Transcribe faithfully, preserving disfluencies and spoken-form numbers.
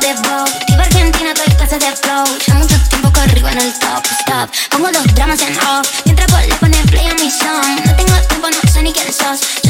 de Vogue. Vivo Argentina, estoy clase de flow. Ya mucho tiempo que arriba en el top, stop. Pongo los dramas en off mientras vos le pones play a mi song. No tengo tiempo, no sé ni quién sos.